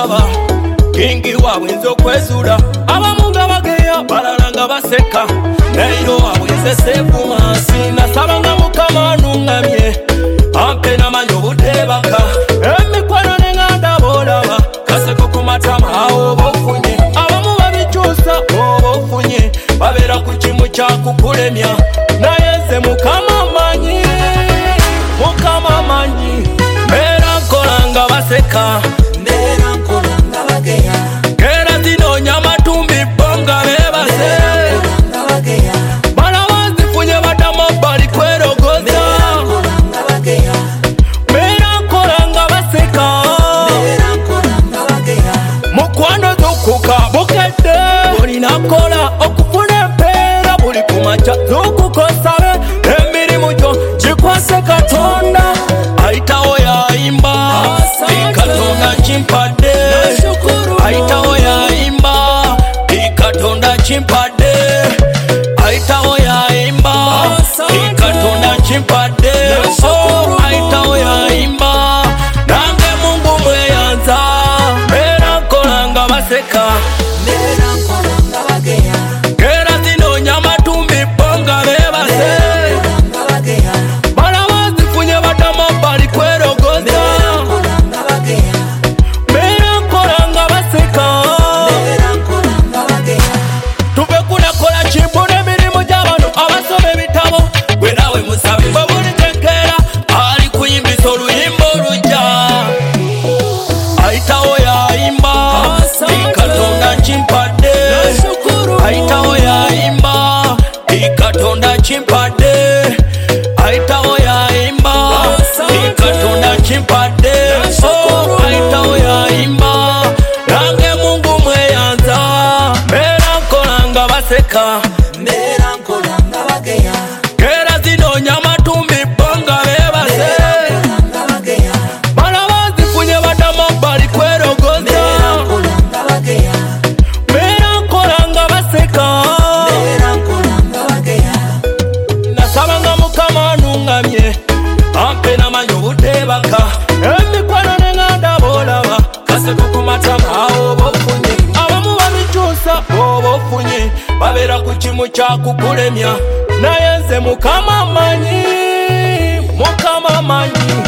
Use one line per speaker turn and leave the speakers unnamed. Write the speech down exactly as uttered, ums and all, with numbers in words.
bolaba kingi waabwe nze okwezula abamu nga bageya balala nga baseka neiro waabwe nze seefumansi nasabanga mukama nungamye ampe namanyi obutebaka emikwano neŋŋanda bolaba kaseko ku matama awo oba ofunye abamu babikyusa oba ofunye babeera ku kimu kyakukulemya naye nze mukama manyi mukama manyi mbeera nkola nga baseka
mbeera nkola nga bageya
era zinoonya matumbi bo nga beebase
nga bageya
balaba nzifunye baddamu bali kwerogoza
nga bageya
mbeera nkola nga baseka
mbeera nkola nga bageya
mukwano zukuka bukedde olinakola okufuna empeera buli kumaca zukukosabe emirimu gyo gikwase katonda ayitawo yayimba ikatonda kimpadde ayitawo yayimba ikatonda kimpadde ayitawo yayimba ikatonda kimpadde ayitawo yayimba nange mungu mweyanza mbeera nkola nga baseka
mbeera nkola nga bageya
era zinoonya matumbi bo nga beebase
nga bageya
balaba nzifunye baddamu bali kwerogoza
nkola nga bageya
mbeera nkola nga baseka
mbeera nkola nga bageya
tuve kunakola kimbu n'emirimu gy'abantu abasoma ebitabo gwe nawe musabe bwe bulitegeera ali kuyimbisa oluyimba olujja ayitawo yayimba ikatonda kimpadde ayitawo yayimba ikatonda kimpadde ayitawo yayimba ikatonda kimpadde ayitawo yayimba nange mungu mweyanza mbeera nkola nga baseka
mbeera nkola nga bageya
era zinoonya matumbi bo nga beebase
nga bageya
balaba nzifunye baddamu bali kwerogoza
nkola nga bageya
mbeera nkola nga baseka
mbeera nkola nga bageya
nasabanga mukama nungamye ampe namanyi obutebaka emikwano neŋŋanda bolaba kaseko ku matama awo oba ofunye abamu babikyusa oba ofunye babeera ku kimu kyakukulemya naye nze mukama manyi mukama manyi